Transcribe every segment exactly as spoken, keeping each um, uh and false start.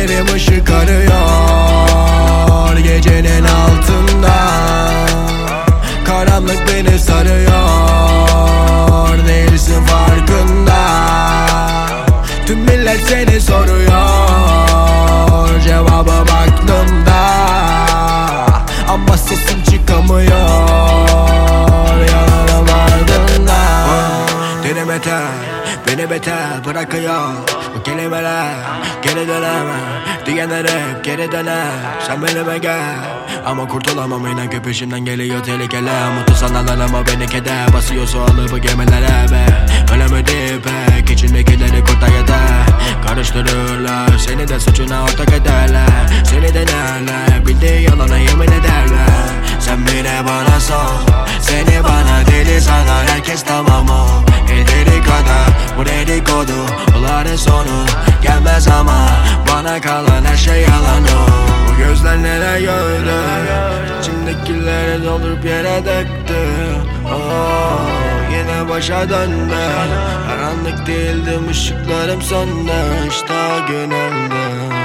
Gözlerim ışık arıyor gecenin altında. Karanlık beni sarıyor, değilsin farkında. Tüm millet seni soruyor, cevaba baktığımda ama sesim çıkamıyor yanına vardığında. Dedim beter, beni beter bırakıyor bu kelimeler. Geri dönemem diyenler hep geri döner. Sen benime gel ama kurtulamam, inan ki peşimden geliyor tehlikeler. Mutlu sananlar ama beni keder basıyor sualı bu gemilere be. Ölemedi pek içindekileri kurtar yeter. Karıştırırlar seni de suçuna ortak ederler. Seni denerler bildiği yalana yemin ederler. Sen bile bana sor, seni bana deli sanar herkes, tamam o. Ederi kadar bu dedikodu bunların sonu gelmez ama bana kalan her şey yalan o. Bu gözler neler gördü, içimdekileri doldurup yere döktü. Oh, yine başa döndü. Karanlık değildim, ışıklarım söndü işte o günümde.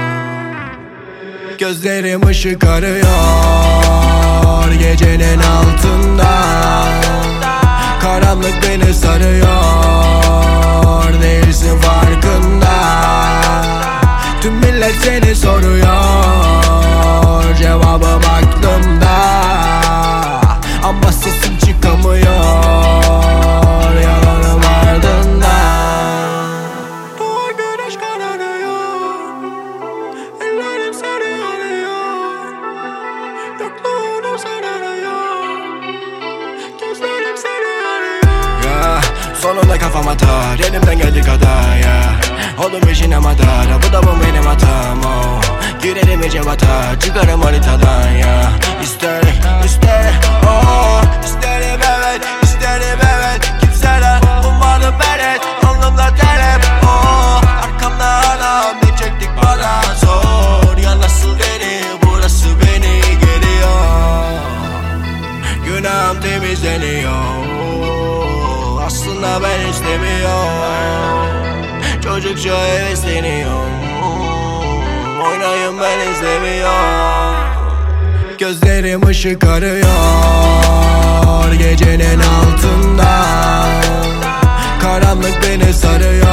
Gözlerim ışık arıyor gecenin altında. Karanlık beni sarıyor, değilsin farkında. Tüm millet seni soruyor, cevaba baktığımda ama sesim çıkamıyor yalanım ardında. Doğar güneş kararıyor, ellerim seni arıyor, yokluğunu sen arıyor, gözlerim seni arıyor. Ya sonunda kafam atar, elimden geldiği kadar ya. Oğlum peşine madara, bu da bu benim hatam o. Girerim iyice batar, çıkarım haritadan ya. İsterim, isterim, oh. İsterim evet, isterim evet. Kimseler umarım beret, alnımda terep, oh. Arkamda hala ne çektik bana zor. Ya nasıl beni, burası beni geliyor. Günahım temizleniyor, aslında ben istemiyorum. Çocukça hevesleniyorum, oynayın ben izlemiyorum. Gözlerim ışık arıyor gecenin altında. Karanlık beni sarıyor,